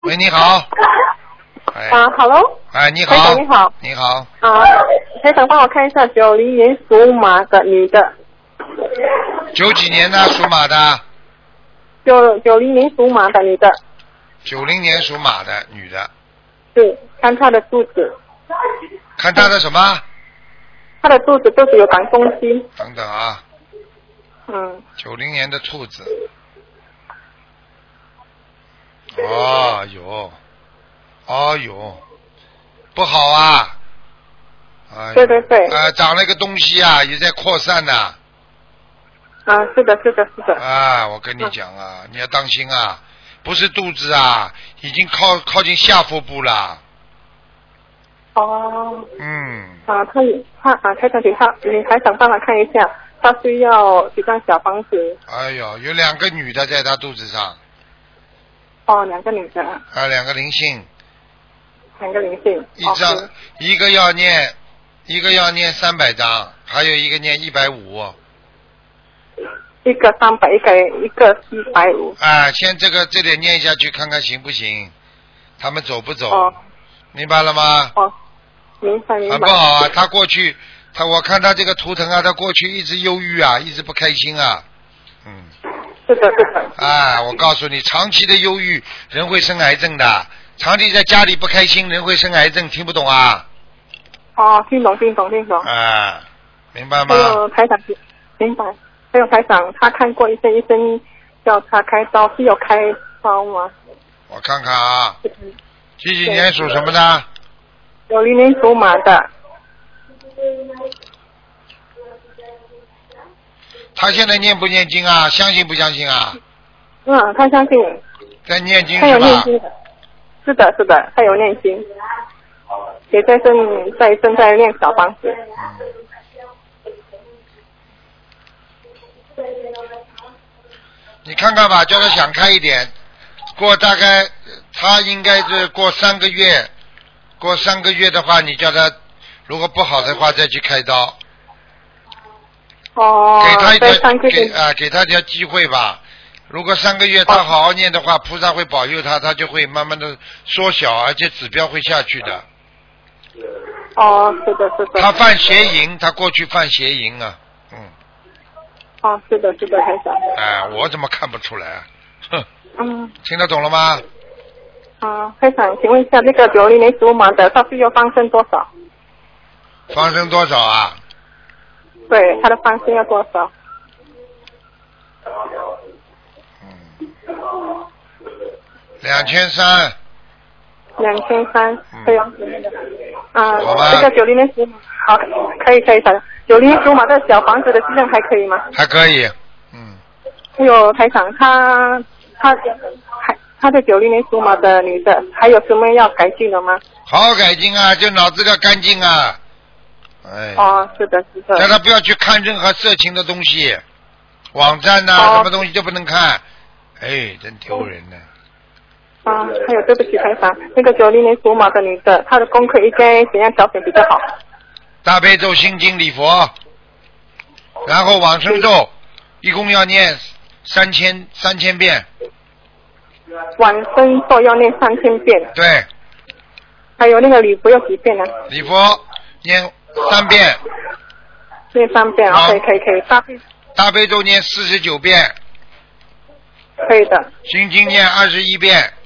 喂，你好。哎。 Hello。 哎，你好。 台长你好。 你好。 台长帮我看一下90年属马的女的。 90几年的属马的。 90年属马的女的。 90年属马的女的。 对，看她的肚子。 看她的什么？ 她的肚子有长东西。 等等啊。90年的兔子。哦哟，不好啊！ 对对对。 长了一个东西啊，也在扩散呢。 是的。 我跟你讲啊，你要当心啊，不是肚子啊，已经靠近下腹部了。 台长请你台长帮他看一下，他需要几张小房子？ 哎呦，有2个女的在他肚子上。 2个女的。 2个灵性。 2个灵性。 一个要念300张，还有一个念150。 一个300，一个150。 先这点念下去，看看行不行？他们走不走？明白了吗？ 明白。 很不好啊！他过去，我看他这个图腾啊，他过去一直忧郁啊，一直不开心啊。 是的。 我告诉你，长期的忧郁人会生癌症的，长期在家里不开心人会生癌症，听不懂啊？ 听懂。 明白吗？ 还有台长，明白。还有台长，他看过医生叫他开刀，是有开刀吗？ 我看看啊。几年属什么的 ？90年属马的。 他现在念不念经啊？相信不相信啊？ 他相信。 在念经是吧？他有念经的。是的，他有念经，也正在念小房子。 你看看吧，叫他想开一点。大概他应该是过3个月的话，你叫他如果不好的话再去开刀。给他一条机会吧。如果3个月他好好念的话，菩萨会保佑他，他就会慢慢的缩小，而且指标会下去的。 是的。 他犯邪淫，他过去犯邪淫啊。 是的，台长。 我怎么看不出来啊？听得懂了吗？ 台长，请问一下，那个90年属马的，他需要放生多少？ 放生多少啊？ 对，他的放生要多少 ？2300。 2300，可以。 这个90年属马，好，可以90年属马的小房子的质量还可以吗？ 还可以。 还有台长，他的90年属马的女的，还有什么要改进的吗？ 好好改进啊，就脑子要干净啊。 是的。 叫他不要去看任何色情的东西，网站呐，什么东西都不能看。真丢人呢。 还有对不起台长，那个90年属马的女的，她的功课应该怎样调整比较好？ 大悲咒、心经、礼佛，然后往生咒，一共要念3000遍。 往生咒要念3000遍。 对。 还有那个礼佛要几遍呢？ 礼佛念3遍。 念3遍，可以。 大悲咒念49遍。 可以的。 心经念21遍。